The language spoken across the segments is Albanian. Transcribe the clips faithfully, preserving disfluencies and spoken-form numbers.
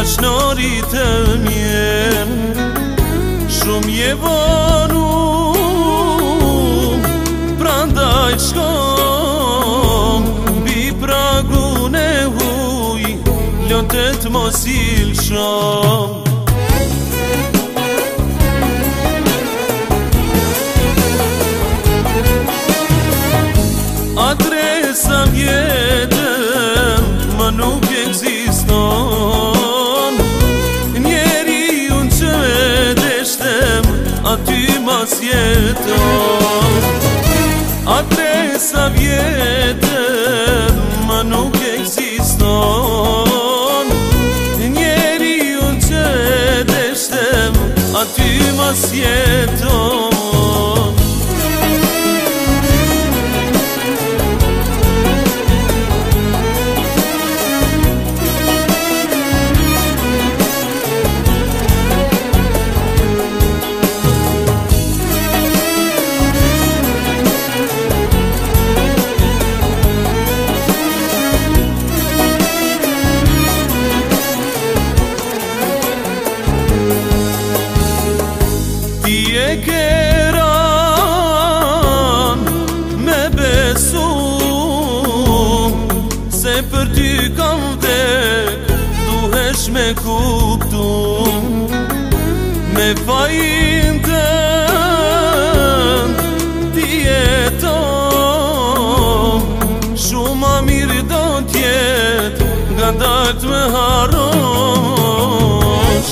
dashnorit e mjem shumë je vonu, prandaj shkom bi pragun e huj, lotet mos ilshom. Adresa vjetëm më nuk ekziston, njeri unë që e deshtem aty mas jeton. Adresa vjetëm më nuk ekziston, njeri unë që e deshtem aty mas jeton. Keran me besu se për ty kam vdek, duhesh me kuptu me fajin tën ti jeton, shumë ma mirë do t'jet nga dalt me harosh.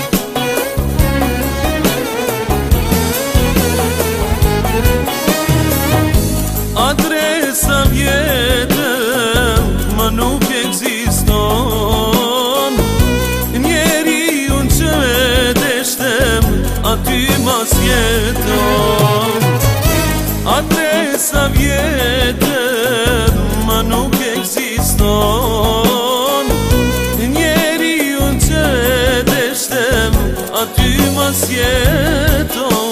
Adresa vjetëm më nuk ekziston, njeri unë që e deshtem aty mas jeton. Adresa vjetëm më nuk ekziston, njeri unë që e deshtem aty mas jeton.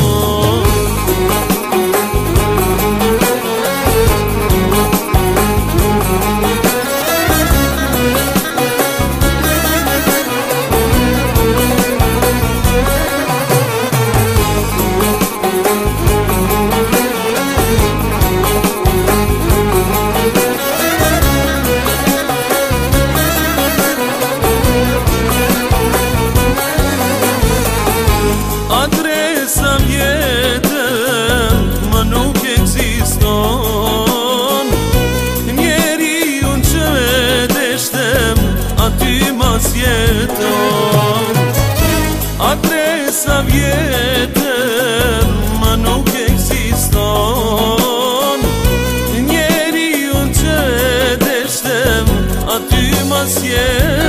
Adresa vjetëm më nuk ekziston, njeri unë që e deshtem aty mas jeton. Adresa vjetëm më nuk ekziston, njeri unë që e deshtem aty mas jeton.